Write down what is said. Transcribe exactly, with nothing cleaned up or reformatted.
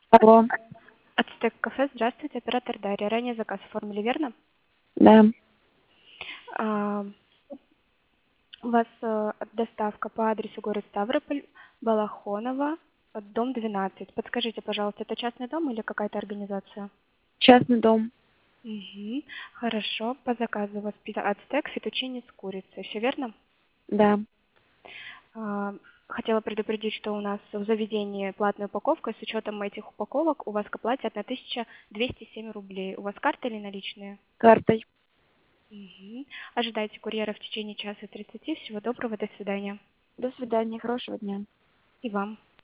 Алло, Ацтек кафе, здравствуйте, оператор Дарья. Ранее заказ оформили, верно? да. А, у вас э, доставка по адресу город Ставрополь, Балахонова, э, дом двенадцать. Подскажите, пожалуйста, это частный дом или какая-то организация? Частный дом. Угу. Хорошо, по заказу у вас пицца ацтек, фетучини с курицей. Все верно? Да. А, хотела предупредить, что у нас в заведении платная упаковка. С учетом этих упаковок у вас к оплате одна тысяча двести семь рублей. У вас карта или наличные? Картой. Мгм. Ожидайте курьера в течение часа тридцати. Всего доброго, до свидания. До свидания. Хорошего дня. И вам.